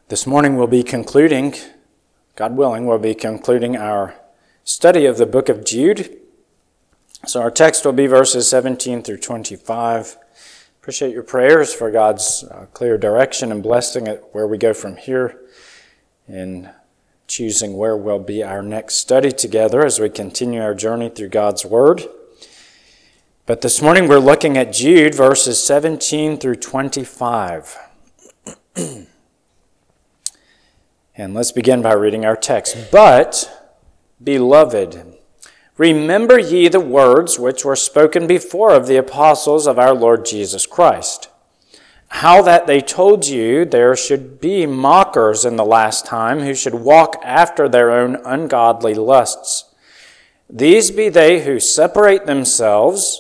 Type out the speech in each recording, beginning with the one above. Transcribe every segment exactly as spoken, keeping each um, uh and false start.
This morning we'll be concluding, God willing, we'll be concluding our study of the book of Jude. So our text will be verses seventeen through twenty-five. Appreciate your prayers for God's uh, clear direction and blessing at where we go from here in choosing where will be our next study together as we continue our journey through God's Word. But this morning we're looking at Jude verses seventeen through twenty-five. And let's begin by reading our text. But, beloved, remember ye the words which were spoken before of the apostles of our Lord Jesus Christ, how that they told you there should be mockers in the last time, who should walk after their own ungodly lusts. These be they who separate themselves,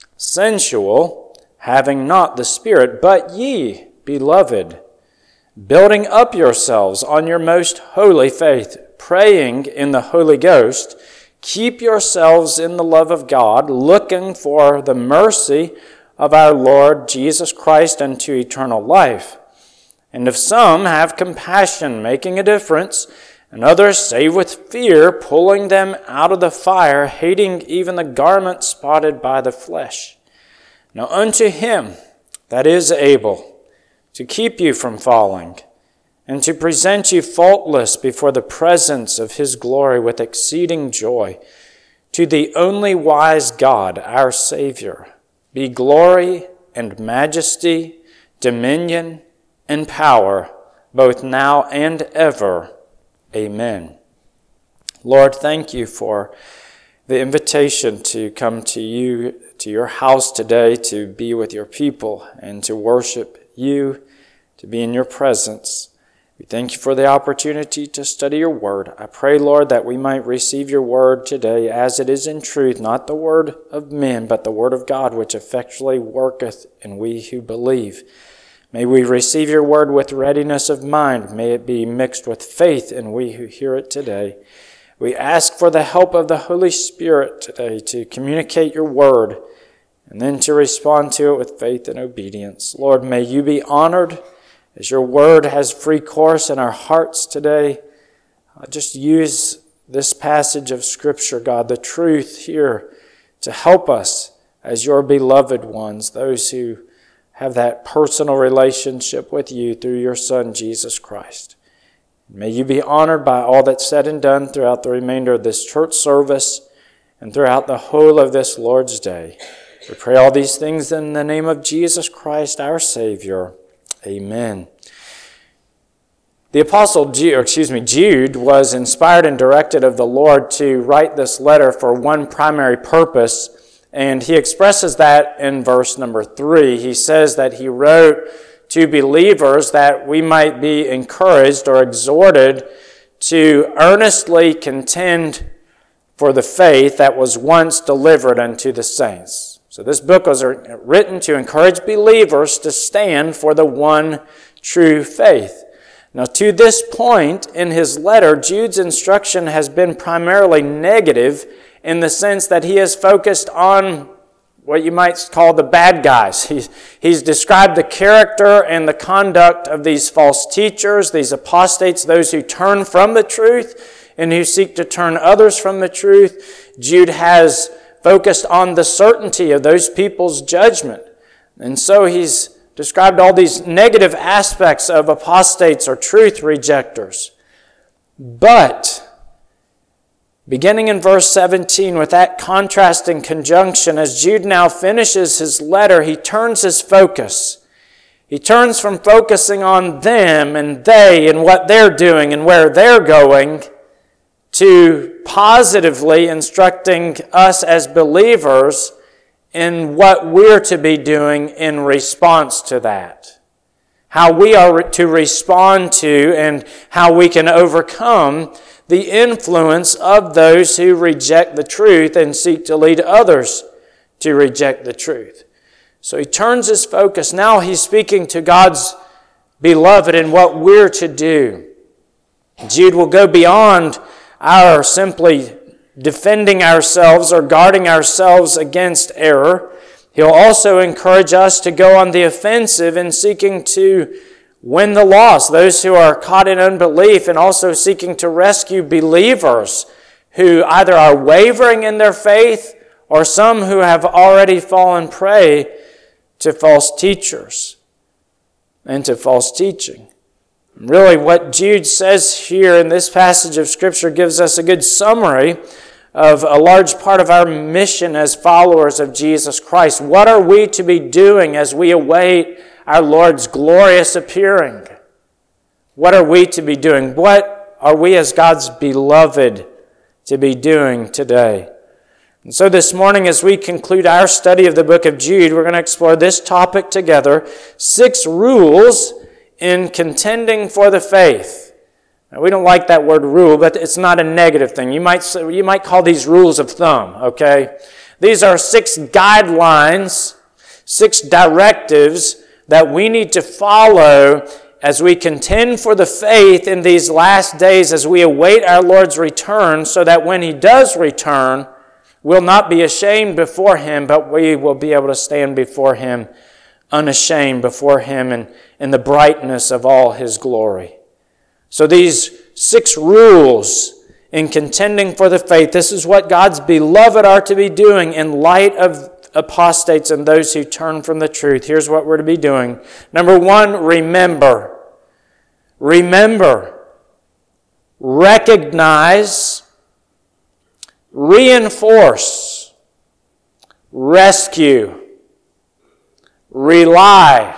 sensual, having not the Spirit, but ye, beloved, building up yourselves on your most holy faith, praying in the Holy Ghost, keep yourselves in the love of God, looking for the mercy of our Lord Jesus Christ unto eternal life. And if some have compassion, making a difference, and others save with fear, pulling them out of the fire, hating even the garment spotted by the flesh. Now unto him that is able to keep you from falling, and to present you faultless before the presence of his glory with exceeding joy, to the only wise God, our Savior, be glory and majesty, dominion and power, both now and ever. Amen. Lord, thank you for the invitation to come to you, to your house today, to be with your people and to worship you, to be in your presence. We thank you for the opportunity to study your word. I pray, Lord, that we might receive your word today as it is in truth, not the word of men, but the word of God, which effectually worketh in we who believe. May we receive your word with readiness of mind. May it be mixed with faith in we who hear it today. We ask for the help of the Holy Spirit today to communicate your word and then to respond to it with faith and obedience. Lord, may you be honored as your word has free course in our hearts today. Uh, just use this passage of Scripture, God, the truth here, to help us as your beloved ones, those who have that personal relationship with you through your Son, Jesus Christ. May you be honored by all that's said and done throughout the remainder of this church service and throughout the whole of this Lord's Day. We pray all these things in the name of Jesus Christ, our Savior. Amen. The apostle, Jude, excuse me, Jude was inspired and directed of the Lord to write this letter for one primary purpose, and he expresses that in verse number three. He says that he wrote to believers that we might be encouraged or exhorted to earnestly contend for the faith that was once delivered unto the saints. So this book was written to encourage believers to stand for the one true faith. Now, to this point in his letter, Jude's instruction has been primarily negative in the sense that he has focused on what you might call the bad guys. He's, he's described the character and the conduct of these false teachers, these apostates, those who turn from the truth and who seek to turn others from the truth. Jude has focused on the certainty of those people's judgment. And so he's described all these negative aspects of apostates or truth rejectors. But, beginning in verse seventeen, with that contrasting conjunction, as Jude now finishes his letter, he turns his focus. He turns from focusing on them and they and what they're doing and where they're going to positively instructing us as believers in what we're to be doing in response to that. How we are to respond to and how we can overcome the influence of those who reject the truth and seek to lead others to reject the truth. So he turns his focus. Now he's speaking to God's beloved and what we're to do. Jude will go beyond our simply defending ourselves or guarding ourselves against error. He'll also encourage us to go on the offensive in seeking to win the lost, those who are caught in unbelief, and also seeking to rescue believers who either are wavering in their faith or some who have already fallen prey to false teachers and to false teaching. Really, what Jude says here in this passage of Scripture gives us a good summary of a large part of our mission as followers of Jesus Christ. What are we to be doing as we await our Lord's glorious appearing? What are we to be doing? What are we as God's beloved to be doing today? And so this morning, as we conclude our study of the book of Jude, we're going to explore this topic together: six rules in contending for the faith. Now, we don't like that word rule, but it's not a negative thing. You might say, you might call these rules of thumb, okay? These are six guidelines, six directives that we need to follow as we contend for the faith in these last days, as we await our Lord's return, so that when He does return, we'll not be ashamed before Him, but we will be able to stand before Him unashamed, before Him in, in the brightness of all His glory. So these six rules in contending for the faith, this is what God's beloved are to be doing in light of apostates and those who turn from the truth. Here's what we're to be doing. Number one, remember. Remember. Recognize. Reinforce. Rescue. Rely.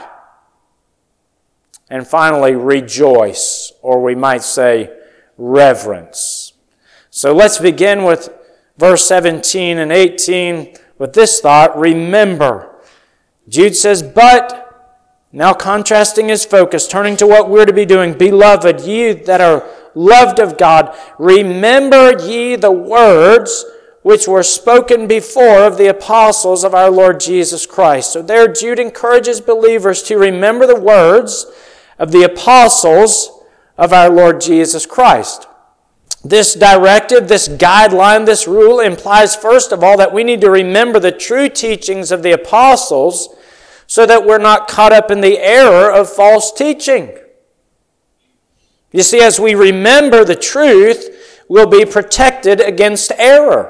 And finally, rejoice, or we might say reverence. So let's begin with verse seventeen and eighteen with this thought: remember. Jude says, but, now contrasting his focus, turning to what we're to be doing, beloved, ye that are loved of God, remember ye the words which were spoken before of the apostles of our Lord Jesus Christ. So there Jude encourages believers to remember the words of the apostles of our Lord Jesus Christ. This directive, this guideline, this rule implies, first of all, that we need to remember the true teachings of the apostles so that we're not caught up in the error of false teaching. You see, as we remember the truth, we'll be protected against error.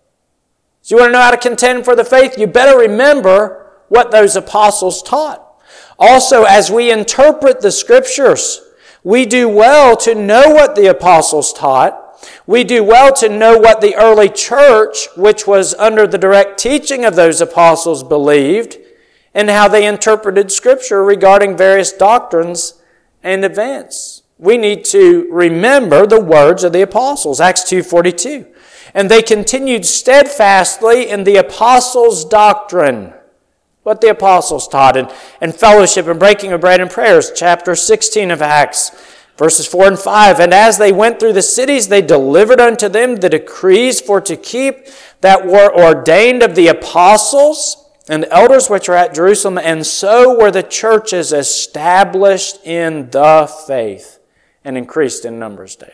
So you want to know how to contend for the faith? You better remember what those apostles taught. Also, as we interpret the Scriptures, we do well to know what the apostles taught. We do well to know what the early church, which was under the direct teaching of those apostles, believed, and how they interpreted Scripture regarding various doctrines and events. We need to remember the words of the apostles, Acts two forty-two. And they continued steadfastly in the apostles' doctrine, what the apostles taught, and, and fellowship and breaking of bread and prayers, chapter sixteen of Acts, verses four and five. And as they went through the cities, they delivered unto them the decrees for to keep that were ordained of the apostles and elders which are at Jerusalem. And so were the churches established in the faith and increased in numbers daily.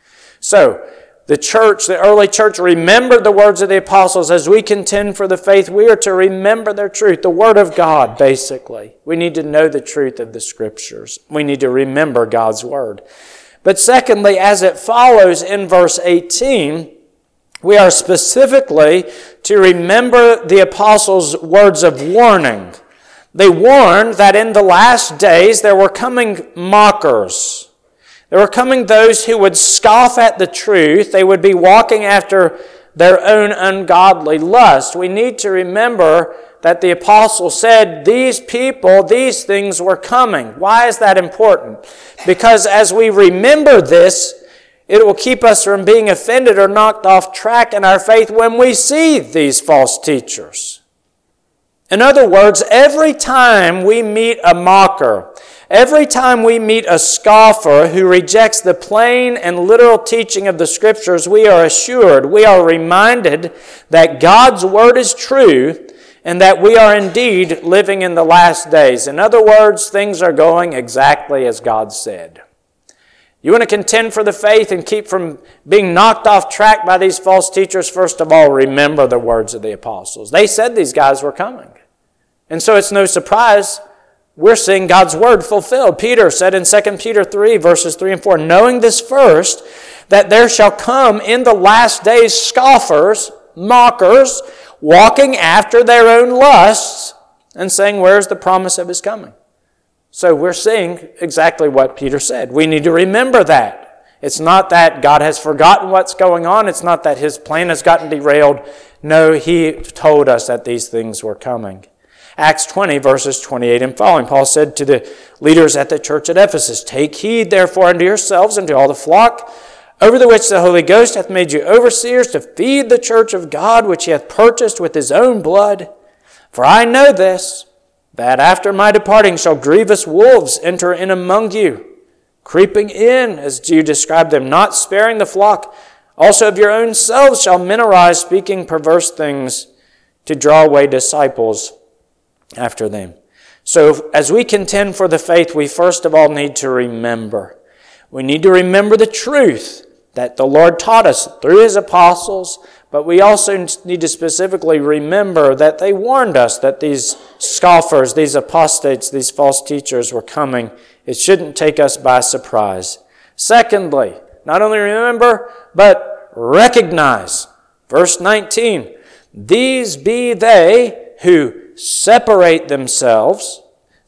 So, the church, the early church, remembered the words of the apostles. As we contend for the faith, we are to remember their truth, the Word of God, basically. We need to know the truth of the Scriptures. We need to remember God's Word. But secondly, as it follows in verse eighteen, we are specifically to remember the apostles' words of warning. They warned that in the last days there were coming mockers. There were coming those who would scoff at the truth. They would be walking after their own ungodly lust. We need to remember that the apostle said these people, these things were coming. Why is that important? Because as we remember this, it will keep us from being offended or knocked off track in our faith when we see these false teachers. In other words, every time we meet a mocker, every time we meet a scoffer who rejects the plain and literal teaching of the Scriptures, we are assured, we are reminded that God's Word is true and that we are indeed living in the last days. In other words, things are going exactly as God said. You want to contend for the faith and keep from being knocked off track by these false teachers? First of all, remember the words of the apostles. They said these guys were coming. And so it's no surprise we're seeing God's word fulfilled. Peter said in Second Peter three, verses three and four, knowing this first, that there shall come in the last days scoffers, mockers, walking after their own lusts, and saying, where's the promise of his coming? So we're seeing exactly what Peter said. We need to remember that. It's not that God has forgotten what's going on. It's not that his plan has gotten derailed. No, he told us that these things were coming. Acts twenty, verses twenty-eight and following, Paul said to the leaders at the church at Ephesus, take heed therefore unto yourselves and to all the flock, over the which the Holy Ghost hath made you overseers, to feed the church of God, which he hath purchased with his own blood. For I know this, that after my departing shall grievous wolves enter in among you, creeping in, as you describe them, not sparing the flock. Also of your own selves shall men arise, speaking perverse things, to draw away disciples after them. So as we contend for the faith, we first of all need to remember. We need to remember the truth that the Lord taught us through his apostles, but we also need to specifically remember that they warned us that these scoffers, these apostates, these false teachers were coming. It shouldn't take us by surprise. Secondly, not only remember, but recognize. Verse nineteen, these be they who separate themselves,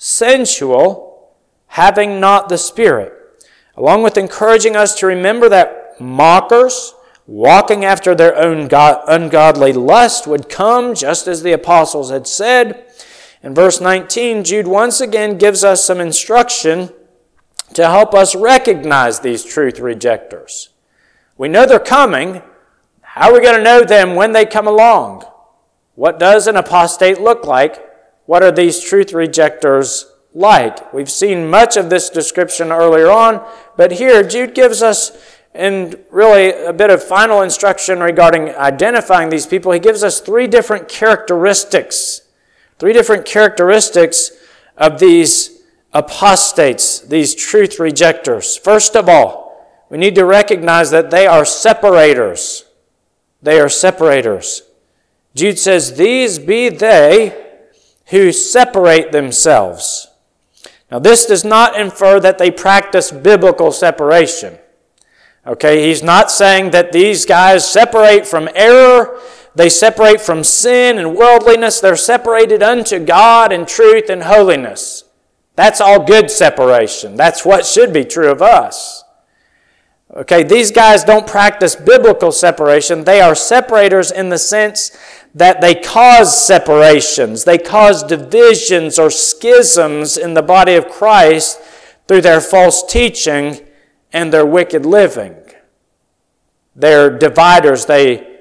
sensual, having not the Spirit. Along with encouraging us to remember that mockers, walking after their own God, ungodly lust, would come, just as the apostles had said. In verse nineteen, Jude once again gives us some instruction to help us recognize these truth rejectors. We know they're coming. How are we going to know them when they come along? What does an apostate look like? What are these truth rejectors like? We've seen much of this description earlier on, but here Jude gives us, and really a bit of final instruction regarding identifying these people. He gives us three different characteristics, three different characteristics of these apostates, these truth rejectors. First of all, we need to recognize that they are separators. They are separators. Jude says, these be they who separate themselves. Now, this does not infer that they practice biblical separation. Okay, he's not saying that these guys separate from error, they separate from sin and worldliness, they're separated unto God in truth and holiness. That's all good separation. That's what should be true of us. Okay, these guys don't practice biblical separation. They are separators in the sense that they cause separations. They cause divisions or schisms in the body of Christ through their false teaching and their wicked living. They're dividers. They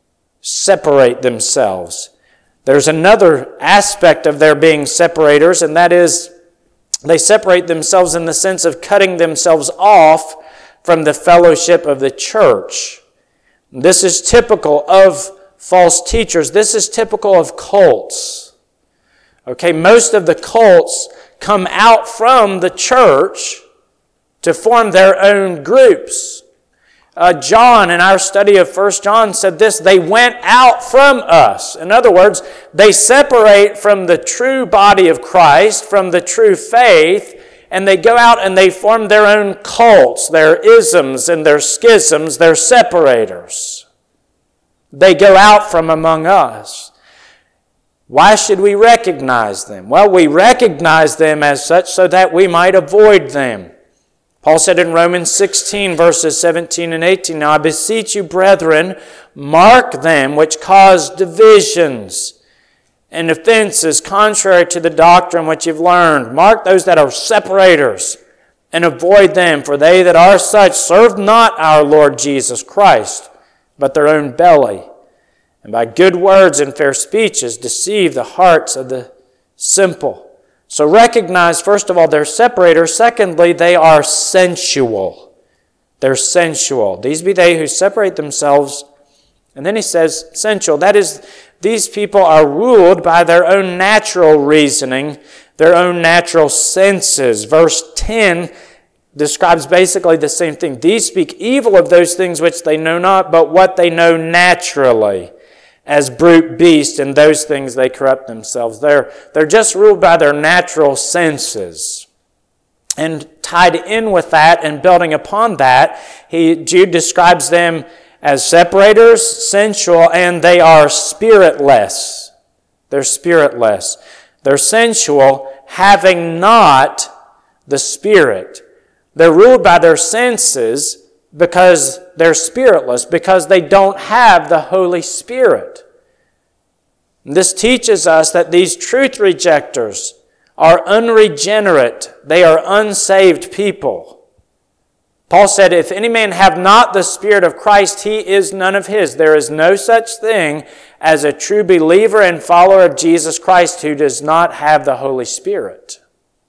separate themselves. There's another aspect of their being separators, and that is they separate themselves in the sense of cutting themselves off from the fellowship of the church. This is typical of false teachers. This is typical of cults. Okay, most of the cults come out from the church to form their own groups. Uh, John, in our study of First John, said this, they went out from us. In other words, they separate from the true body of Christ, from the true faith, and they go out and they form their own cults, their isms and their schisms, their separators. They go out from among us. Why should we recognize them? Well, we recognize them as such so that we might avoid them. Paul said in Romans sixteen, verses seventeen and eighteen, now I beseech you, brethren, mark them which cause divisions and offenses contrary to the doctrine which you've learned. Mark those that are separators and avoid them, for they that are such serve not our Lord Jesus Christ, but their own belly, and by good words and fair speeches deceive the hearts of the simple. So recognize, first of all, they're separators. Secondly, they are sensual. They're sensual. These be they who separate themselves. And then he says sensual. That is, these people are ruled by their own natural reasoning, their own natural senses. Verse ten describes basically the same thing. These speak evil of those things which they know not, but what they know naturally. as brute beasts, and those things they corrupt themselves. They're, they're just ruled by their natural senses. And tied in with that and building upon that, he, Jude describes them as separators, sensual, and they are spiritless. They're spiritless. They're sensual, having not the Spirit. They're ruled by their senses because they're spiritless, because they don't have the Holy Spirit. This teaches us that these truth rejectors are unregenerate. They are unsaved people. Paul said, if any man have not the Spirit of Christ, he is none of his. There is no such thing as a true believer and follower of Jesus Christ who does not have the Holy Spirit.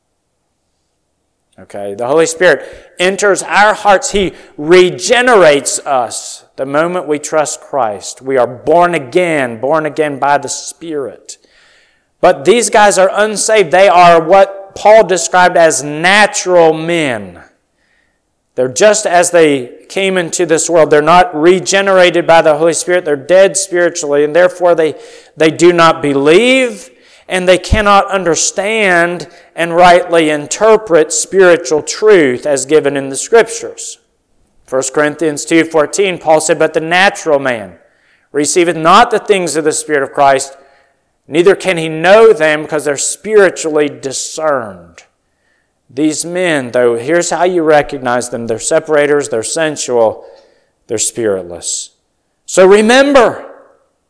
Okay, the Holy Spirit enters our hearts. He regenerates us the moment we trust Christ. We are born again, born again by the Spirit. But these guys are unsaved. They are what Paul described as natural men. They're just as they came into this world. They're not regenerated by the Holy Spirit. They're dead spiritually, and therefore they, they do not believe, and they cannot understand and rightly interpret spiritual truth as given in the Scriptures. First Corinthians two fourteen, Paul said, but the natural man receiveth not the things of the Spirit of Christ, neither can he know them because they're spiritually discerned. These men, though, here's how you recognize them. They're separators, they're sensual, they're spiritless. So remember,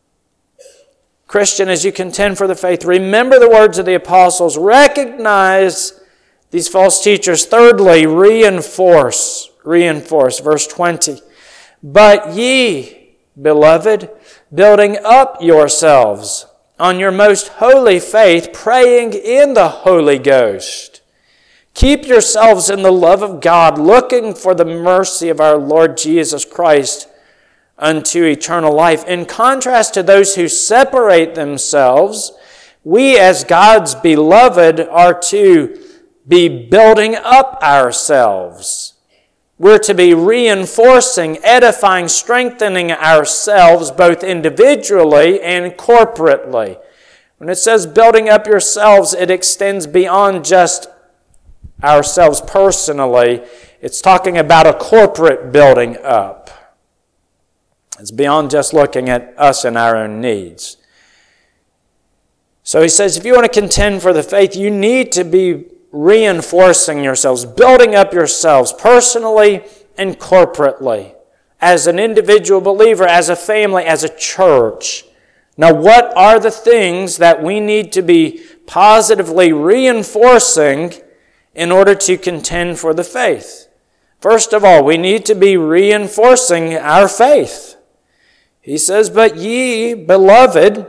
Christian, as you contend for the faith, remember the words of the apostles. Recognize these false teachers. Thirdly, reinforce. Reinforce. Verse twenty. But ye, beloved, building up yourselves on your most holy faith, praying in the Holy Ghost. Keep yourselves in the love of God, looking for the mercy of our Lord Jesus Christ unto eternal life. In contrast to those who separate themselves, we as God's beloved are to be building up ourselves. We're to be reinforcing, edifying, strengthening ourselves both individually and corporately. When it says building up yourselves, it extends beyond just ourselves personally. It's talking about a corporate building up. It's beyond just looking at us and our own needs. So he says, if you want to contend for the faith, you need to be reinforcing yourselves, building up yourselves personally and corporately, as an individual believer, as a family, as a church. Now, what are the things that we need to be positively reinforcing in order to contend for the faith? First of all, we need to be reinforcing our faith. He says, but ye, beloved,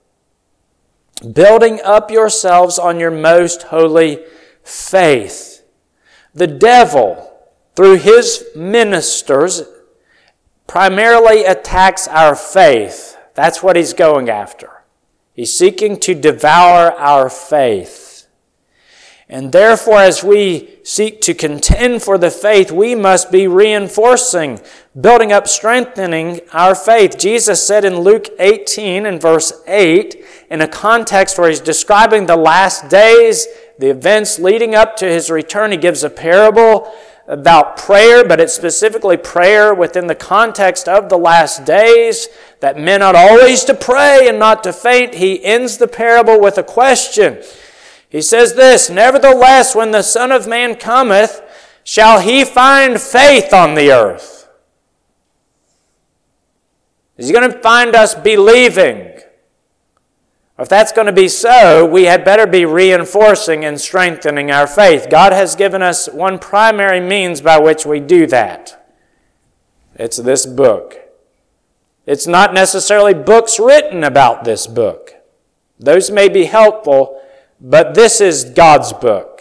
building up yourselves on your most holy faith. The devil, through his ministers, primarily attacks our faith. That's what he's going after. He's seeking to devour our faith. And therefore, as we seek to contend for the faith, we must be reinforcing, building up, strengthening our faith. Jesus said in Luke eighteen and verse eight, in a context where he's describing the last days, the events leading up to his return, he gives a parable about prayer, but it's specifically prayer within the context of the last days, that men ought always to pray and not to faint. He ends the parable with a question. He says this, nevertheless, when the Son of Man cometh, shall he find faith on the earth? Is he going to find us believing? If that's going to be so, we had better be reinforcing and strengthening our faith. God has given us one primary means by which we do that. It's this book. It's not necessarily books written about this book. Those may be helpful, but this is God's book.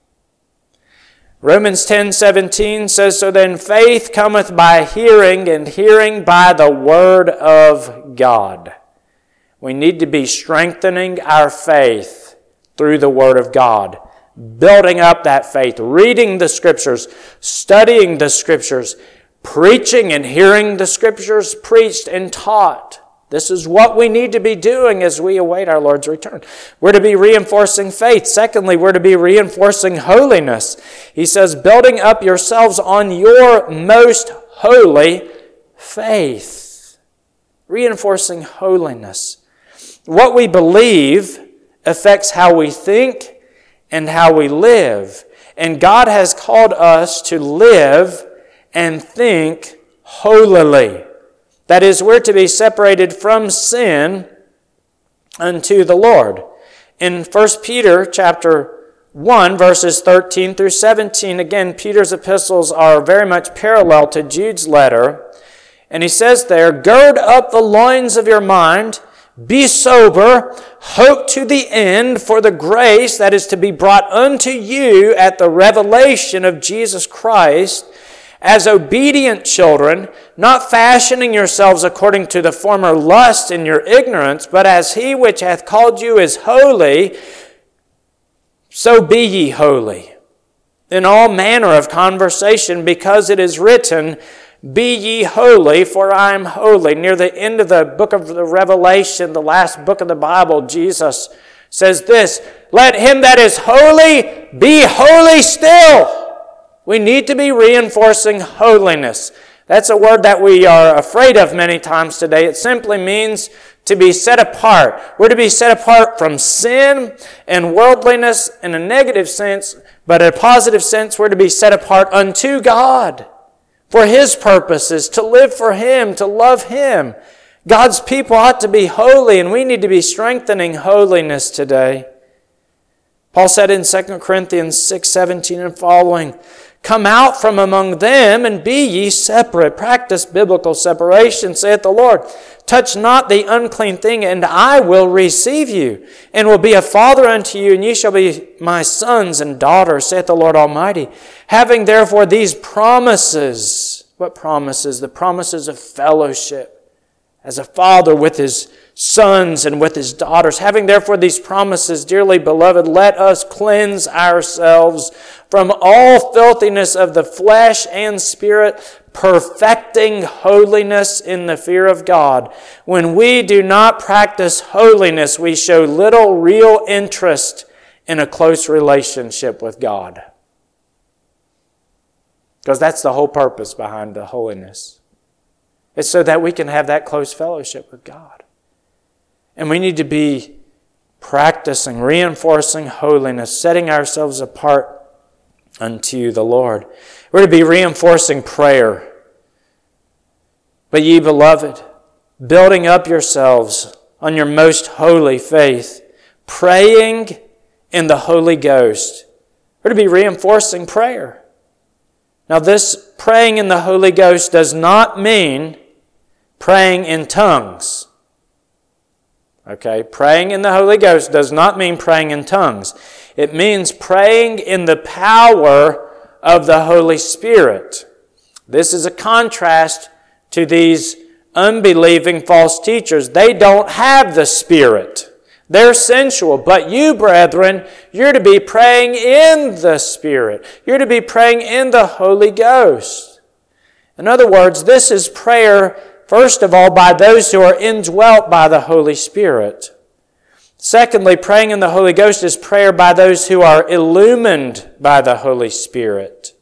Romans ten seventeen says, so then faith cometh by hearing, and hearing by the word of God. We need to be strengthening our faith through the Word of God, building up that faith, reading the Scriptures, studying the Scriptures, preaching and hearing the Scriptures preached and taught, This is what we need to be doing as we await our Lord's return. We're to be reinforcing faith. Secondly, we're to be reinforcing holiness. He says, building up yourselves on your most holy faith. Reinforcing holiness. What we believe affects how we think and how we live. And God has called us to live and think holily. That is, we're to be separated from sin unto the Lord. In First Peter chapter one, verses thirteen through seventeen, again, Peter's epistles are very much parallel to Jude's letter. And he says there, gird up the loins of your mind, be sober, hope to the end for the grace that is to be brought unto you at the revelation of Jesus Christ, as obedient children, not fashioning yourselves according to the former lust in your ignorance, but as he which hath called you is holy, so be ye holy. In all manner of conversation, because it is written, be ye holy, for I am holy. Near the end of the book of the Revelation, the last book of the Bible, Jesus says this, let him that is holy be holy still. We need to be reinforcing holiness. That's a word that we are afraid of many times today. It simply means to be set apart. We're to be set apart from sin and worldliness in a negative sense, but in a positive sense, we're to be set apart unto God for His purposes, to live for Him, to love Him. God's people ought to be holy, and we need to be strengthening holiness today. Paul said in Second Corinthians six seventeen and following, come out from among them and be ye separate. Practice biblical separation, saith the Lord. Touch not the unclean thing, and I will receive you, and will be a father unto you, and ye shall be my sons and daughters, saith the Lord Almighty. Having therefore these promises. What promises? The promises of fellowship. As a father with his sons and with his daughters. Having therefore these promises, dearly beloved, let us cleanse ourselves from all filthiness of the flesh and spirit, perfecting holiness in the fear of God. When we do not practice holiness, we show little real interest in a close relationship with God. Because that's the whole purpose behind the holiness. It's so that we can have that close fellowship with God. And we need to be practicing, reinforcing holiness, setting ourselves apart unto the Lord. We're to be reinforcing prayer. But ye beloved, building up yourselves on your most holy faith, praying in the Holy Ghost. We're to be reinforcing prayer. Now this praying in the Holy Ghost does not mean praying in tongues. Okay, praying in the Holy Ghost does not mean praying in tongues. It means praying in the power of the Holy Spirit. This is a contrast to these unbelieving false teachers. They don't have the Spirit. They're sensual. But you, brethren, you're to be praying in the Spirit. You're to be praying in the Holy Ghost. In other words, this is prayer, first of all, by those who are indwelt by the Holy Spirit. Secondly, praying in the Holy Ghost is prayer by those who are illumined by the Holy Spirit,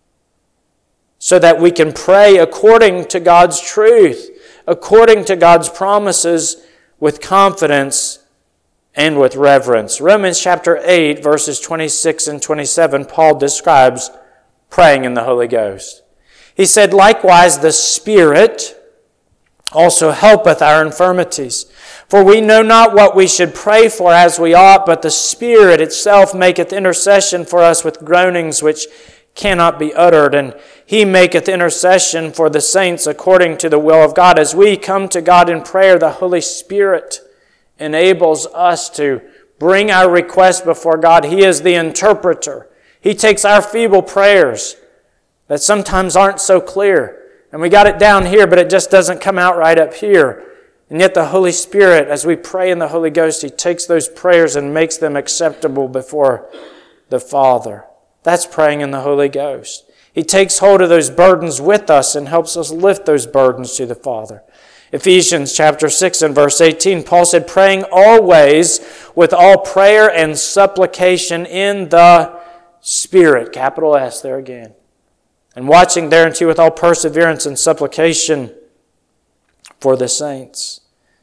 so that we can pray according to God's truth, according to God's promises, with confidence and with reverence. Romans chapter eight, verses twenty-six and twenty-seven, Paul describes praying in the Holy Ghost. He said, likewise the Spirit also helpeth our infirmities. For we know not what we should pray for as we ought, but the Spirit itself maketh intercession for us with groanings which cannot be uttered. And He maketh intercession for the saints according to the will of God. As we come to God in prayer, the Holy Spirit enables us to bring our request before God. He is the interpreter. He takes our feeble prayers that sometimes aren't so clear. And we got it down here, but it just doesn't come out right up here. And yet the Holy Spirit, as we pray in the Holy Ghost, He takes those prayers and makes them acceptable before the Father. That's praying in the Holy Ghost. He takes hold of those burdens with us and helps us lift those burdens to the Father. Ephesians chapter six and verse eighteen, Paul said, praying always with all prayer and supplication in the Spirit. Capital S there again. And watching thereunto with all perseverance and supplication for the saints.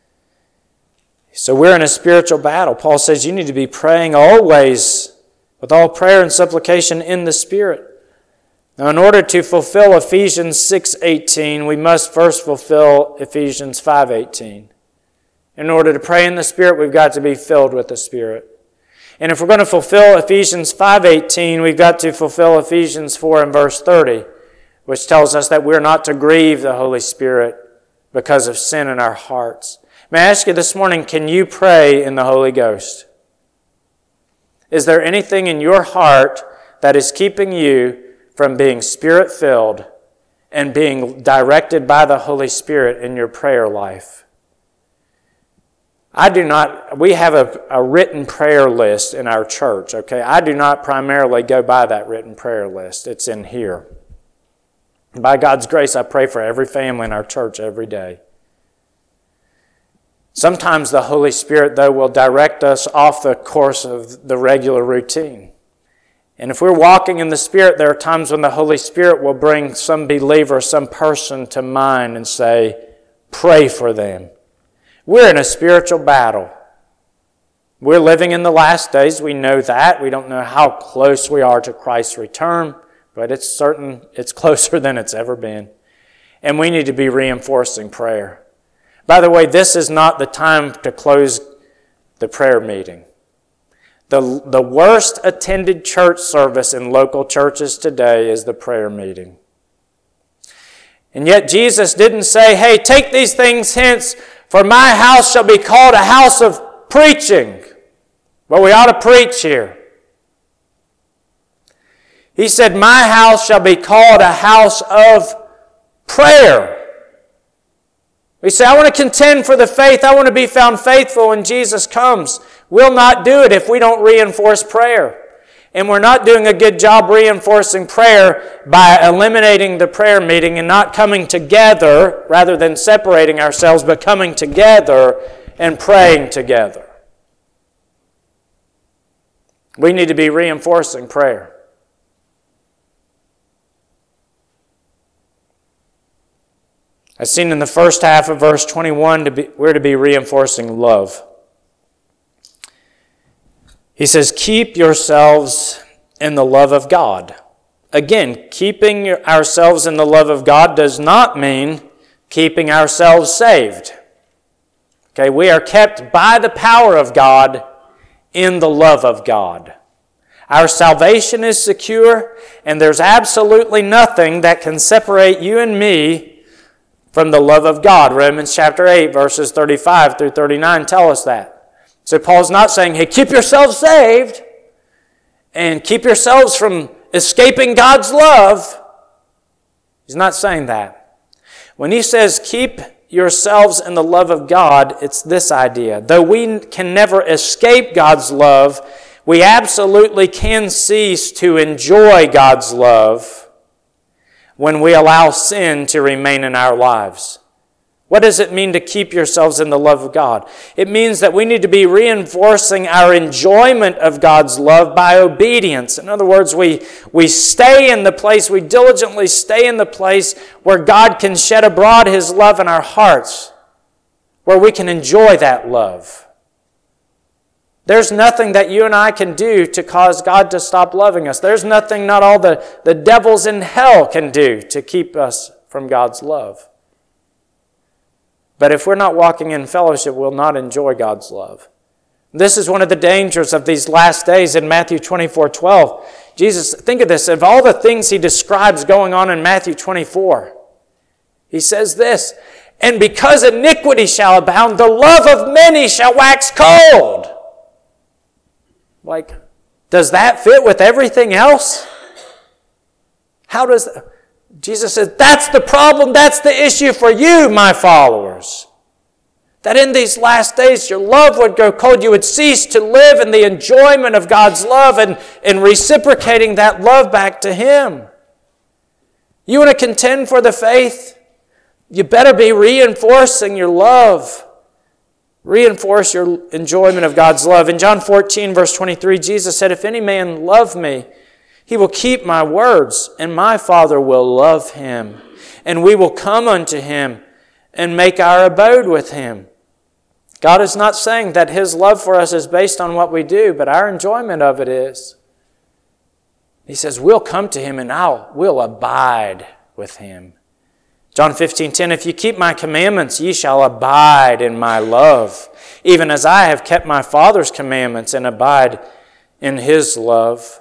So we're in a spiritual battle. Paul says you need to be praying always with all prayer and supplication in the Spirit. Now, in order to fulfill Ephesians six eighteen, we must first fulfill Ephesians five eighteen. In order to pray in the Spirit, we've got to be filled with the Spirit. And if we're going to fulfill Ephesians five eighteen, we've got to fulfill Ephesians four and verse thirty, which tells us that we're not to grieve the Holy Spirit because of sin in our hearts. May I ask you this morning, can you pray in the Holy Ghost? Is there anything in your heart that is keeping you from being Spirit-filled and being directed by the Holy Spirit in your prayer life? I do not, we have a, a written prayer list in our church, okay? I do not primarily go by that written prayer list. It's in here. By God's grace, I pray for every family in our church every day. Sometimes the Holy Spirit, though, will direct us off the course of the regular routine. And if we're walking in the Spirit, there are times when the Holy Spirit will bring some believer, some person to mind and say, pray for them. We're in a spiritual battle. We're living in the last days. We know that. We don't know how close we are to Christ's return, but it's certain it's closer than it's ever been. And we need to be reinforcing prayer. By the way, this is not the time to close the prayer meeting. The, the worst attended church service in local churches today is the prayer meeting. And yet Jesus didn't say, hey, take these things hence, for my house shall be called a house of preaching. Well, we ought to preach here. He said, my house shall be called a house of prayer. We say, I want to contend for the faith. I want to be found faithful when Jesus comes. We'll not do it if we don't reinforce prayer. And we're not doing a good job reinforcing prayer by eliminating the prayer meeting and not coming together rather than separating ourselves, but coming together and praying together. We need to be reinforcing prayer. As seen in the first half of verse twenty-one, to be, we're to be reinforcing love. He says, keep yourselves in the love of God. Again, keeping ourselves in the love of God does not mean keeping ourselves saved. Okay, we are kept by the power of God in the love of God. Our salvation is secure, and there's absolutely nothing that can separate you and me from the love of God. Romans chapter eight, verses thirty-five through thirty-nine tell us that. So Paul's not saying, hey, keep yourselves saved and keep yourselves from escaping God's love. He's not saying that. When he says keep yourselves in the love of God, it's this idea. Though we can never escape God's love, we absolutely can cease to enjoy God's love when we allow sin to remain in our lives. What does it mean to keep yourselves in the love of God? It means that we need to be reinforcing our enjoyment of God's love by obedience. In other words, we, we stay in the place, we diligently stay in the place where God can shed abroad His love in our hearts, where we can enjoy that love. There's nothing that you and I can do to cause God to stop loving us. There's nothing not all the, the devils in hell can do to keep us from God's love. But if we're not walking in fellowship, we'll not enjoy God's love. This is one of the dangers of these last days in Matthew twenty-four twelve. Jesus, think of this, of all the things He describes going on in Matthew twenty-four, He says this, and because iniquity shall abound, the love of many shall wax cold. Like, does that fit with everything else? How does that? Jesus says, that's the problem, that's the issue for you, my followers. That in these last days your love would go cold. You would cease to live in the enjoyment of God's love and, and reciprocating that love back to Him. You want to contend for the faith? You better be reinforcing your love. Reinforce your enjoyment of God's love. In John fourteen, verse twenty-three, Jesus said, "If any man love me, he will keep my words, and my Father will love him. And we will come unto him and make our abode with him." God is not saying that His love for us is based on what we do, but our enjoyment of it is. He says, we'll come to Him and I'll, we'll abide with Him. John fifteen ten, "If you keep my commandments, ye shall abide in my love, even as I have kept my Father's commandments and abide in His love."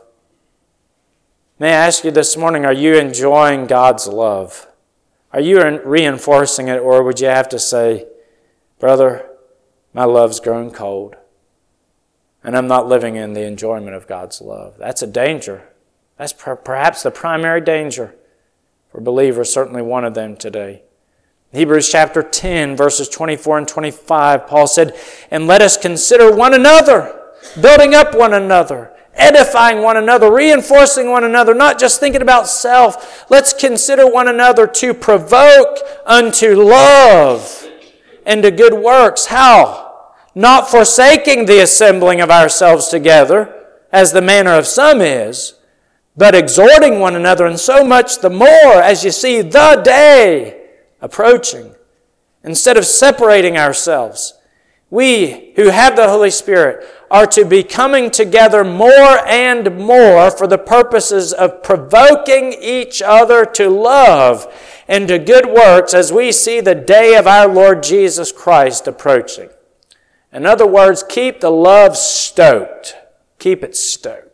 May I ask you this morning, are you enjoying God's love? Are you reinforcing it, or would you have to say, "Brother, my love's grown cold, and I'm not living in the enjoyment of God's love"? That's a danger. That's per- perhaps the primary danger for believers, certainly one of them today. Hebrews chapter ten, verses twenty-four and twenty-five, Paul said, "And let us consider one another, building up one another, edifying one another, reinforcing one another," not just thinking about self. Let's consider one another to provoke unto love and to good works. How? Not forsaking the assembling of ourselves together, as the manner of some is, but exhorting one another, and so much the more as you see the day approaching. Instead of separating ourselves, we who have the Holy Spirit are to be coming together more and more for the purposes of provoking each other to love and to good works as we see the day of our Lord Jesus Christ approaching. In other words, keep the love stoked. Keep it stoked.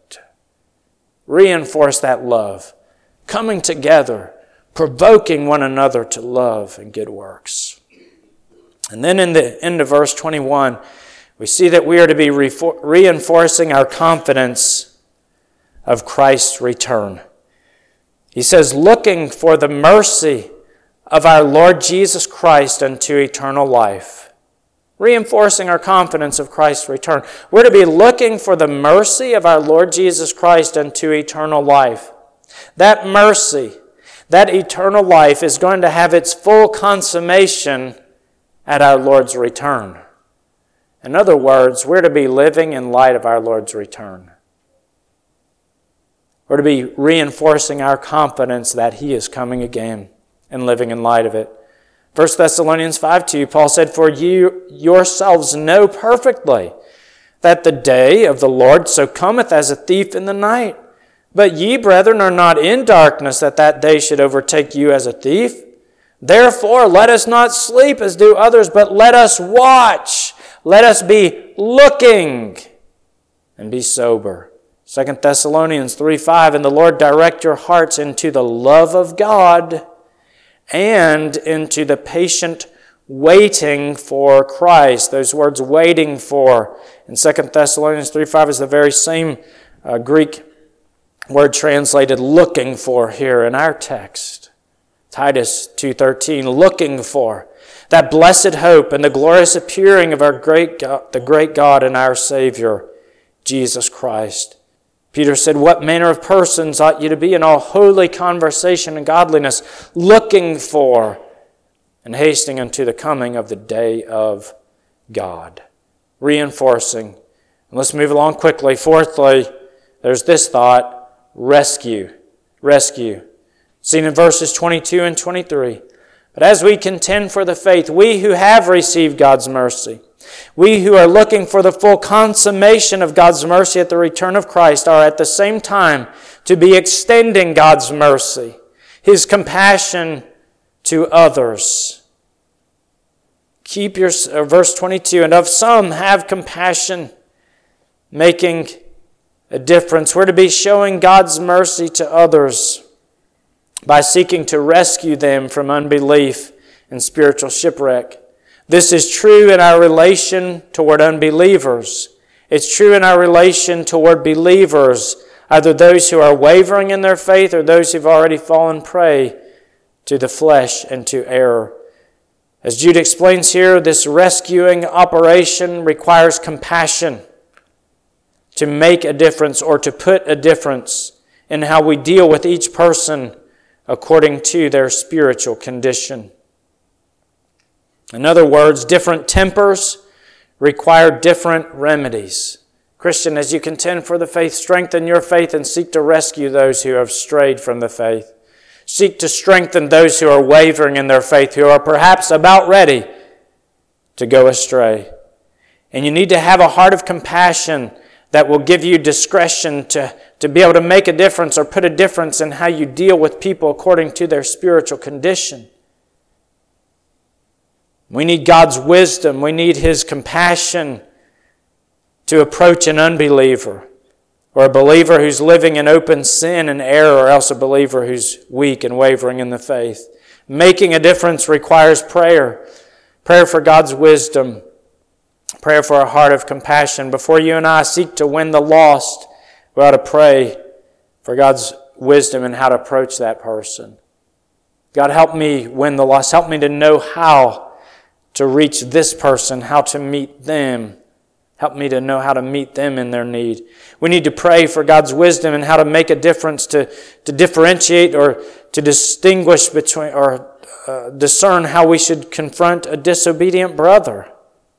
Reinforce that love. Coming together, provoking one another to love and good works. And then in the end of verse twenty-one, we see that we are to be reinforcing our confidence of Christ's return. He says, "Looking for the mercy of our Lord Jesus Christ unto eternal life." Reinforcing our confidence of Christ's return. We're to be looking for the mercy of our Lord Jesus Christ unto eternal life. That mercy, that eternal life, is going to have its full consummation at our Lord's return. In other words, we're to be living in light of our Lord's return. We're to be reinforcing our confidence that He is coming again and living in light of it. First Thessalonians five two, Paul said, "For you yourselves know perfectly that the day of the Lord so cometh as a thief in the night. But ye, brethren, are not in darkness, that that day should overtake you as a thief. Therefore, let us not sleep as do others, but let us watch. Let us be looking and be sober." Second Thessalonians three five, "And the Lord direct your hearts into the love of God and into the patient waiting for Christ." Those words, waiting for, in Second Thessalonians three five is the very same uh, Greek word translated looking for here in our text. Titus two thirteen, "Looking for that blessed hope and the glorious appearing of our great God, the great God and our Savior, Jesus Christ." Peter said, "What manner of persons ought you to be in all holy conversation and godliness, looking for and hastening unto the coming of the day of God." Reinforcing. And let's move along quickly. Fourthly, there's this thought, rescue. Rescue. Seen in verses twenty-two and twenty-three. "But as we contend for the faith, we who have received God's mercy, we who are looking for the full consummation of God's mercy at the return of Christ, are at the same time to be extending God's mercy, His compassion to others." Keep your, uh, verse twenty-two, "And of some have compassion," making a difference. We're to be showing God's mercy to others by seeking to rescue them from unbelief and spiritual shipwreck. This is true in our relation toward unbelievers. It's true in our relation toward believers, either those who are wavering in their faith or those who've already fallen prey to the flesh and to error. As Jude explains here, this rescuing operation requires compassion to make a difference or to put a difference in how we deal with each person according to their spiritual condition. In other words, different tempers require different remedies. Christian, as you contend for the faith, strengthen your faith and seek to rescue those who have strayed from the faith. Seek to strengthen those who are wavering in their faith, who are perhaps about ready to go astray. And you need to have a heart of compassion that will give you discretion to, to be able to make a difference or put a difference in how you deal with people according to their spiritual condition. We need God's wisdom. We need His compassion to approach an unbeliever or a believer who's living in open sin and error, or else a believer who's weak and wavering in the faith. Making a difference requires prayer. Prayer for God's wisdom. Prayer for a heart of compassion. Before you and I seek to win the lost, we ought to pray for God's wisdom in how to approach that person. God, help me win the lost. Help me to know how to reach this person, how to meet them. Help me to know how to meet them in their need. We need to pray for God's wisdom and how to make a difference, to, to differentiate or to distinguish between, or uh, discern how we should confront a disobedient brother.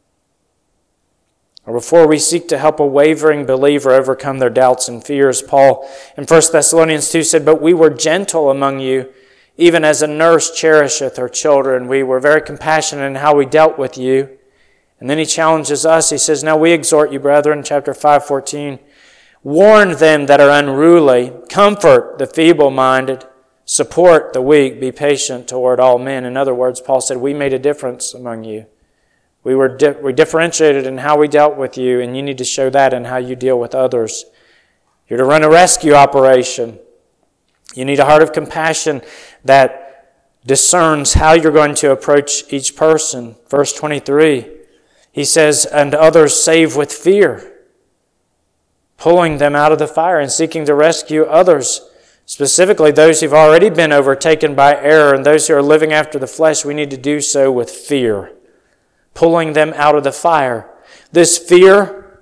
Or before we seek to help a wavering believer overcome their doubts and fears, Paul in First Thessalonians two said, "But we were gentle among you, even as a nurse cherisheth her children." We were very compassionate in how we dealt with you. And then he challenges us. He says, "Now we exhort you, brethren," chapter five fourteen, "warn them that are unruly, comfort the feeble-minded, support the weak, be patient toward all men." In other words, Paul said, we made a difference among you. We were di- we differentiated in how we dealt with you, and you need to show that in how you deal with others. You're to run a rescue operation. You need a heart of compassion that discerns how you're going to approach each person. Verse twenty-three, he says, "And others save with fear," pulling them out of the fire and seeking to rescue others, specifically those who've already been overtaken by error and those who are living after the flesh. We need to do so with fear, pulling them out of the fire. This fear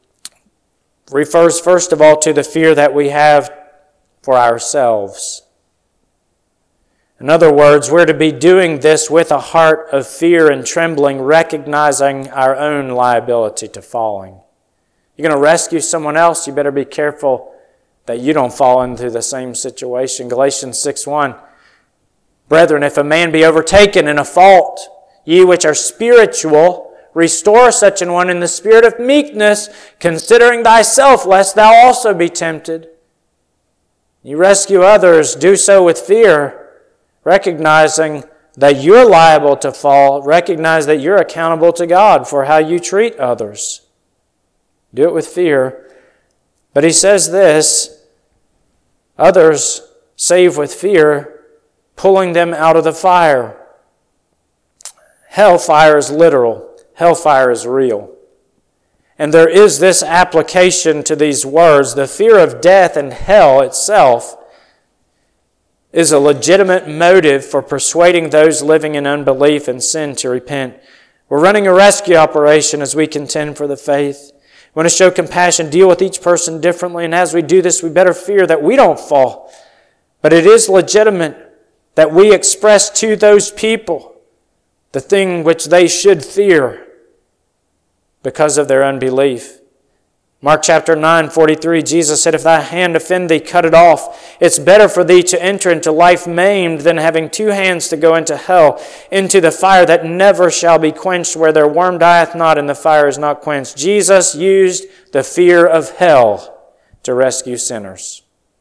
refers first of all to the fear that we have for ourselves. In other words, we're to be doing this with a heart of fear and trembling, recognizing our own liability to falling. You're going to rescue someone else, you better be careful that you don't fall into the same situation. Galatians six one, "Brethren, if a man be overtaken in a fault, ye which are spiritual, restore such an one in the spirit of meekness, considering thyself, lest thou also be tempted." You rescue others, do so with fear, recognizing that you're liable to fall. Recognize that you're accountable to God for how you treat others. Do it with fear. But he says this, others save with fear, pulling them out of the fire. Hellfire is literal. Hellfire is real. And there is this application to these words. The fear of death and hell itself is a legitimate motive for persuading those living in unbelief and sin to repent. We're running a rescue operation as we contend for the faith. We want to show compassion, deal with each person differently, and as we do this, we better fear that we don't fall. But it is legitimate that we express to those people the thing which they should fear because of their unbelief. Mark chapter nine, forty-three, Jesus said, "If thy hand offend thee, cut it off. It's better for thee to enter into life maimed than having two hands to go into hell, into the fire that never shall be quenched, where their worm dieth not and the fire is not quenched." Jesus used the fear of hell to rescue sinners.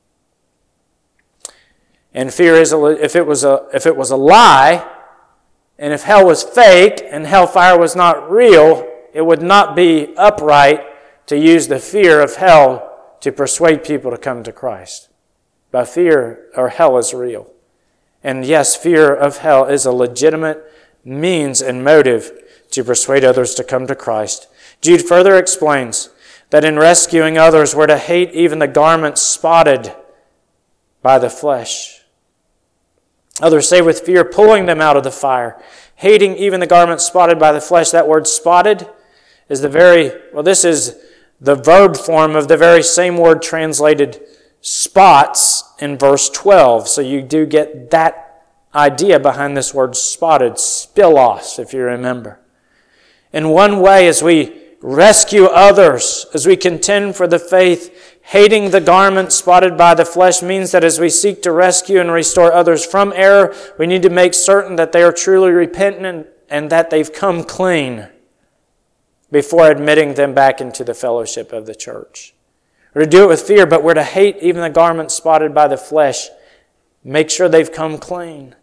And fear is, a, if it was a, if it was a lie, and if hell was fake and hellfire was not real, it would not be upright to use the fear of hell to persuade people to come to Christ. But fear or hell is real. And yes, fear of hell is a legitimate means and motive to persuade others to come to Christ. Jude further explains that in rescuing others, we're to hate even the garment spotted by the flesh. Others say with fear, pulling them out of the fire. Hating even the garment spotted by the flesh. That word spotted is the very, well, this is the verb form of the very same word translated spots in verse twelve. So you do get that idea behind this word spotted, spilos, if you remember. In one way, as we rescue others, as we contend for the faith, hating the garment spotted by the flesh means that as we seek to rescue and restore others from error, we need to make certain that they are truly repentant and that they've come clean before admitting them back into the fellowship of the church. We're to do it with fear, but we're to hate even the garment spotted by the flesh. Make sure they've come clean.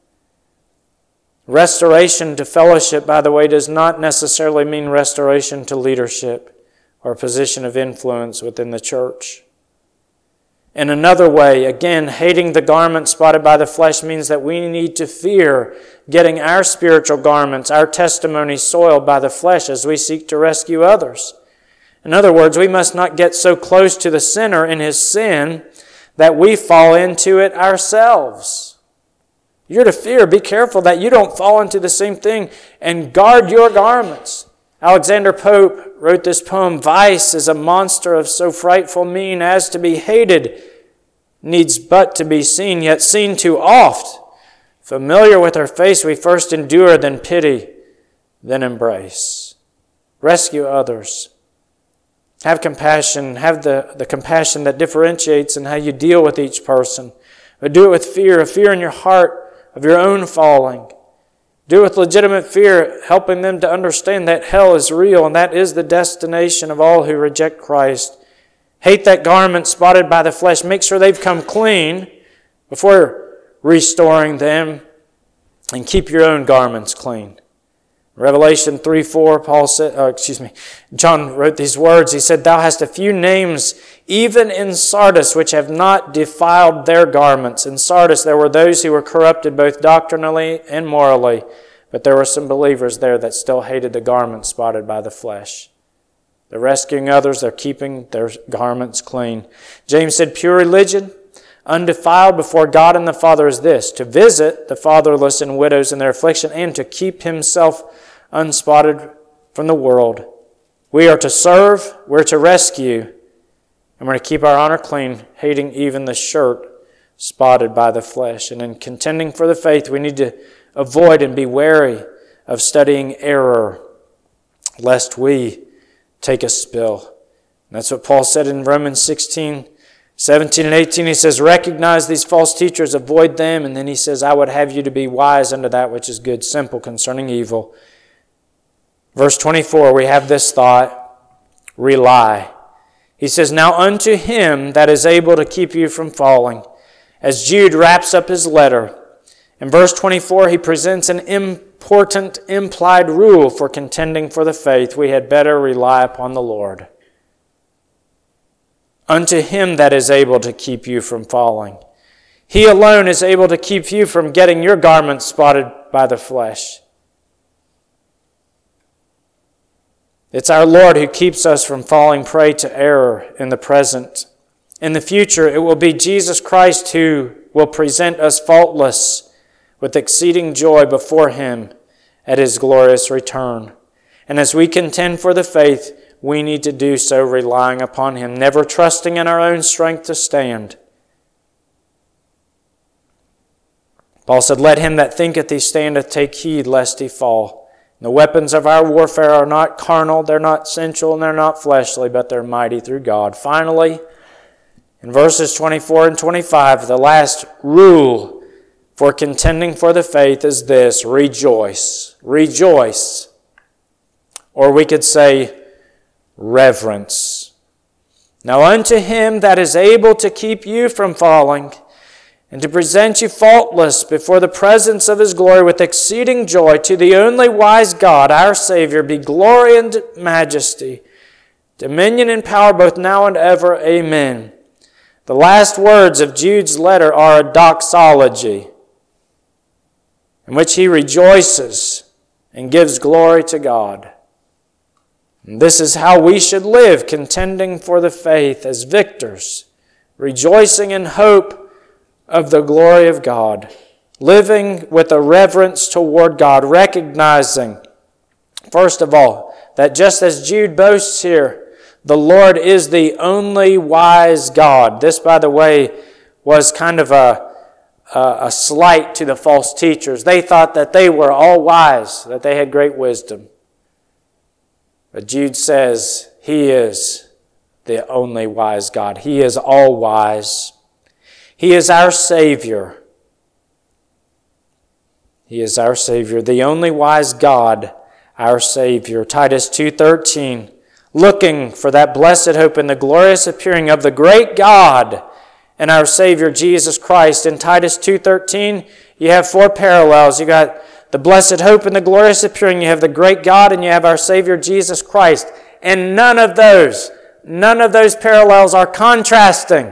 Restoration to fellowship, by the way, does not necessarily mean restoration to leadership or position of influence within the church. In another way, again, hating the garment spotted by the flesh means that we need to fear getting our spiritual garments, our testimony soiled by the flesh as we seek to rescue others. In other words, we must not get so close to the sinner in his sin that we fall into it ourselves. You're to fear, be careful that you don't fall into the same thing, and guard your garments. Alexander Pope wrote this poem, "Vice is a monster of so frightful mien as to be hated, needs but to be seen, yet seen too oft. Familiar with her face we first endure, then pity, then embrace." Rescue others. Have compassion. Have the, the compassion that differentiates in how you deal with each person. But do it with fear, a fear in your heart of your own falling. Do it with legitimate fear, helping them to understand that hell is real and that is the destination of all who reject Christ. Hate that garment spotted by the flesh. Make sure they've come clean before restoring them, and keep your own garments clean. Revelation three four, Paul said, uh, excuse me, John wrote these words. He said, "Thou hast a few names, even in Sardis, which have not defiled their garments." In Sardis, there were those who were corrupted both doctrinally and morally, but there were some believers there that still hated the garments spotted by the flesh. They're rescuing others. They're keeping their garments clean. James said, "Pure religion, undefiled before God and the Father is this, to visit the fatherless and widows in their affliction, and to keep himself unspotted from the world." We are to serve, we're to rescue, and we're to keep our honor clean, hating even the shirt spotted by the flesh. And in contending for the faith, we need to avoid and be wary of studying error, lest we take a spill. And that's what Paul said in Romans sixteen, seventeen and eighteen. He says, "Recognize these false teachers, avoid them." And then he says, "I would have you to be wise unto that which is good, simple concerning evil." Verse twenty-four, we have this thought, rely. He says, "Now unto him that is able to keep you from falling." As Jude wraps up his letter, in verse twenty-four, he presents an important implied rule for contending for the faith. We had better rely upon the Lord. Unto him that is able to keep you from falling. He alone is able to keep you from getting your garments spotted by the flesh. It's our Lord who keeps us from falling prey to error in the present. In the future, it will be Jesus Christ who will present us faultless with exceeding joy before him at his glorious return. And as we contend for the faith, we need to do so relying upon him, never trusting in our own strength to stand. Paul said, "Let him that thinketh he standeth take heed lest he fall." The weapons of our warfare are not carnal, they're not sensual, and they're not fleshly, but they're mighty through God. Finally, in verses twenty-four and twenty-five, the last rule for contending for the faith is this: rejoice. Rejoice. Or we could say, reverence. Now unto him that is able to keep you from falling, and to present you faultless before the presence of his glory with exceeding joy, to the only wise God, our Savior, be glory and majesty, dominion and power both now and ever. Amen. The last words of Jude's letter are a doxology, in which he rejoices and gives glory to God. And this is how we should live, contending for the faith as victors, rejoicing in hope of the glory of God, living with a reverence toward God, recognizing, first of all, that just as Jude boasts here, the Lord is the only wise God. This, by the way, was kind of a, uh, a slight to the false teachers. They thought that they were all wise, that they had great wisdom. But Jude says He is the only wise God. He is all wise. He is our Savior. He is our Savior, the only wise God, our Savior. Titus two thirteen, looking for that blessed hope and the glorious appearing of the great God and our Savior Jesus Christ. In Titus two thirteen, you have four parallels. You got the blessed hope and the glorious appearing. You have the great God, and you have our Savior Jesus Christ. And none of those, none of those parallels are contrasting.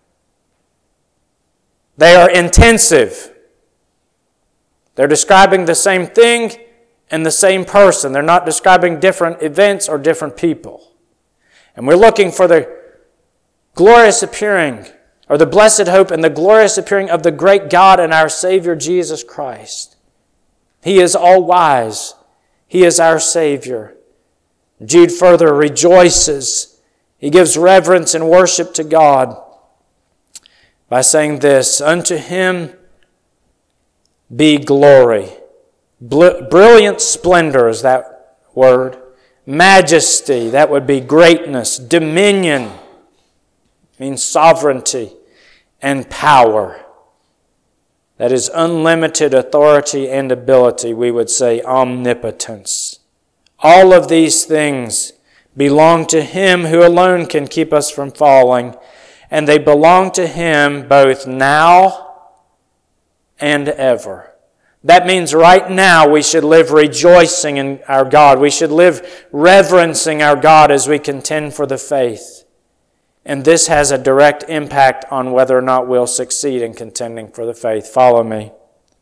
They are intensive. They're describing the same thing and the same person. They're not describing different events or different people. And we're looking for the glorious appearing, or the blessed hope and the glorious appearing of the great God and our Savior Jesus Christ. He is all wise. He is our Savior. Jude further rejoices. He gives reverence and worship to God by saying this, unto Him be glory. Brilliant splendor is that word. Majesty, that would be greatness. Dominion means sovereignty. And power, that is unlimited authority and ability. We would say omnipotence. All of these things belong to Him who alone can keep us from falling, and they belong to Him both now and ever. That means right now we should live rejoicing in our God. We should live reverencing our God as we contend for the faith. And this has a direct impact on whether or not we'll succeed in contending for the faith. Follow me.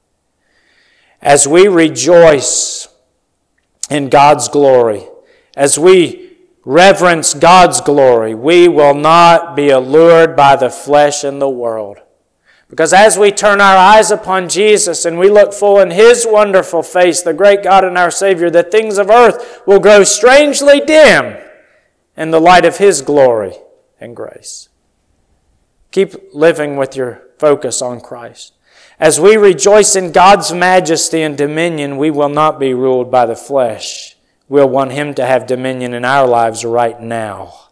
As we rejoice in God's glory, as we reverence God's glory, we will not be allured by the flesh and the world. Because as we turn our eyes upon Jesus and we look full in His wonderful face, the great God and our Savior, the things of earth will grow strangely dim in the light of His glory and grace. Keep living with your focus on Christ. As we rejoice in God's majesty and dominion, we will not be ruled by the flesh. We'll want Him to have dominion in our lives right now.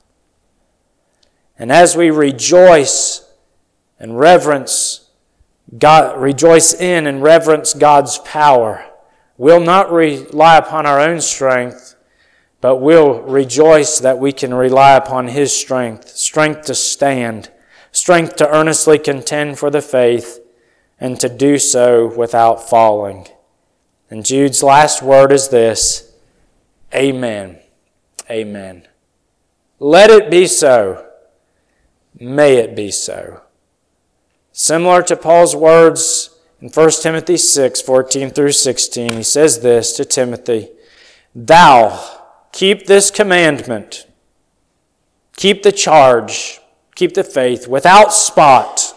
And as we rejoice and reverence God, rejoice in and reverence God's power, we'll not rely upon our own strength, but we'll rejoice that we can rely upon His strength, strength to stand, strength to earnestly contend for the faith, and to do so without falling. And Jude's last word is this, Amen. Amen. Let it be so. May it be so. Similar to Paul's words in First Timothy six, fourteen through sixteen, he says this to Timothy, Thou keep this commandment, keep the charge, keep the faith without spot,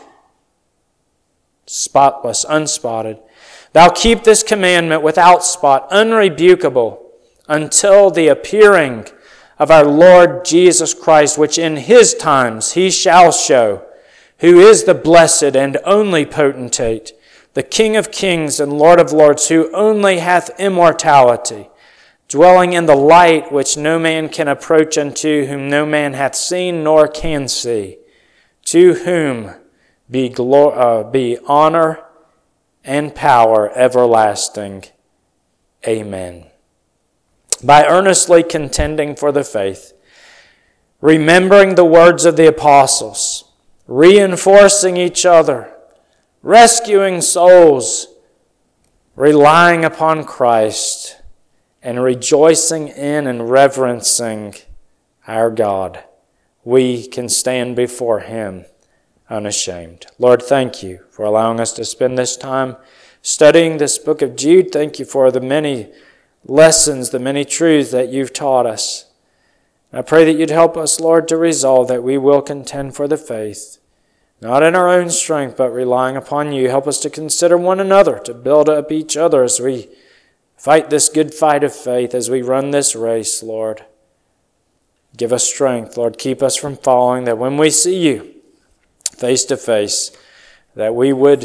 spotless, unspotted. Thou keep this commandment without spot, unrebukable, until the appearing of our Lord Jesus Christ, which in His times He shall show, who is the blessed and only potentate, the King of kings and Lord of lords, who only hath immortality, dwelling in the light which no man can approach unto, whom no man hath seen nor can see, to whom be, glor- uh, be honor and power everlasting. Amen. By earnestly contending for the faith, remembering the words of the apostles, reinforcing each other, rescuing souls, relying upon Christ, and rejoicing in and reverencing our God, we can stand before Him unashamed. Lord, thank You for allowing us to spend this time studying this book of Jude. Thank You for the many lessons, the many truths that You've taught us. I pray that You'd help us, Lord, to resolve that we will contend for the faith, not in our own strength, but relying upon You. Help us to consider one another, to build up each other as we fight this good fight of faith, as we run this race, Lord. Give us strength, Lord. Keep us from falling, that when we see You face to face, that we would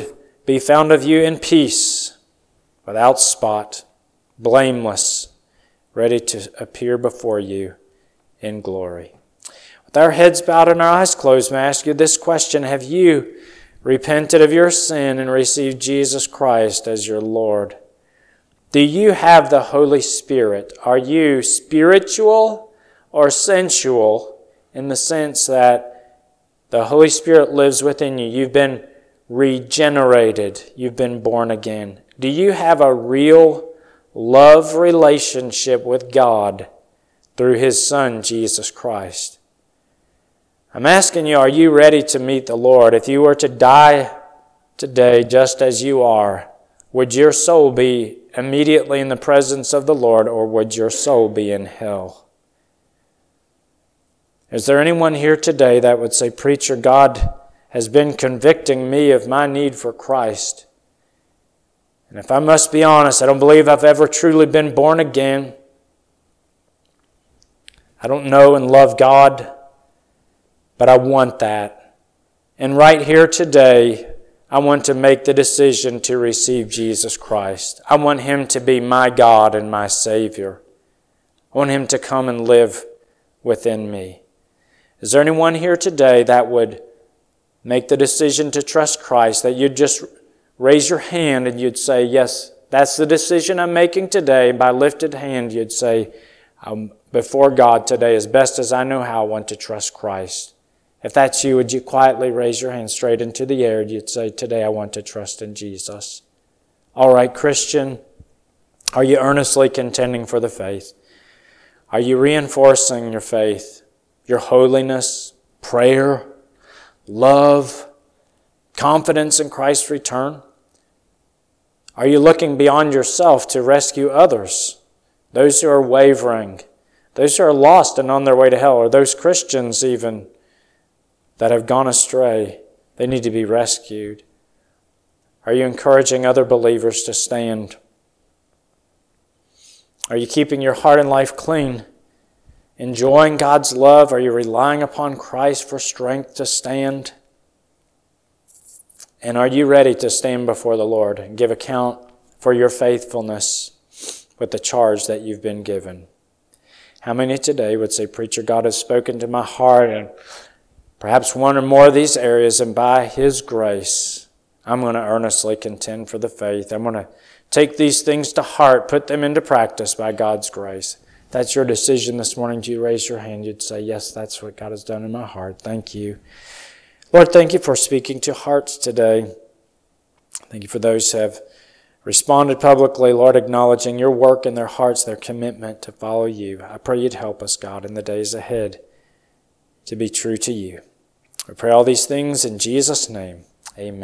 be found of you in peace, without spot, blameless, ready to appear before you in glory. With our heads bowed and our eyes closed, may I ask you this question: have you repented of your sin and received Jesus Christ as your Lord? Do you have the Holy Spirit? Are you spiritual or sensual, in the sense that the Holy Spirit lives within you? You've been regenerated. You've been born again. Do you have a real love relationship with God through His Son, Jesus Christ? I'm asking you, are you ready to meet the Lord? If you were to die today just as you are, would your soul be immediately in the presence of the Lord, or would your soul be in hell? Is there anyone here today that would say, "Preacher, God has been convicting me of my need for Christ. And if I must be honest, I don't believe I've ever truly been born again. I don't know and love God, but I want that. And right here today, I want to make the decision to receive Jesus Christ. I want Him to be my God and my Savior. I want Him to come and live within me." Is there anyone here today that would make the decision to trust Christ, that you'd just raise your hand and you'd say, "Yes, that's the decision I'm making today"? By lifted hand, you'd say, um, "Before God today, as best as I know how, I want to trust Christ." If that's you, would you quietly raise your hand straight into the air and you'd say, "Today I want to trust in Jesus." All right, Christian, are you earnestly contending for the faith? Are you reinforcing your faith, your holiness, prayer, love, confidence in Christ's return? Are you looking beyond yourself to rescue others, those who are wavering, those who are lost and on their way to hell, or those Christians even that have gone astray? They need to be rescued. Are you encouraging other believers to stand? Are you keeping your heart and life clean? Enjoying God's love? Are you relying upon Christ for strength to stand? And are you ready to stand before the Lord and give account for your faithfulness with the charge that you've been given? How many today would say, "Preacher, God has spoken to my heart, and perhaps one or more of these areas, and by His grace, I'm going to earnestly contend for the faith. I'm going to take these things to heart, put them into practice by God's grace." If that's your decision this morning, do you raise your hand? You'd say, "Yes, that's what God has done in my heart." Thank you. Lord, thank you for speaking to hearts today. Thank you for those who have responded publicly, Lord, acknowledging your work in their hearts, their commitment to follow you. I pray you'd help us, God, in the days ahead to be true to you. We pray all these things in Jesus' name. Amen.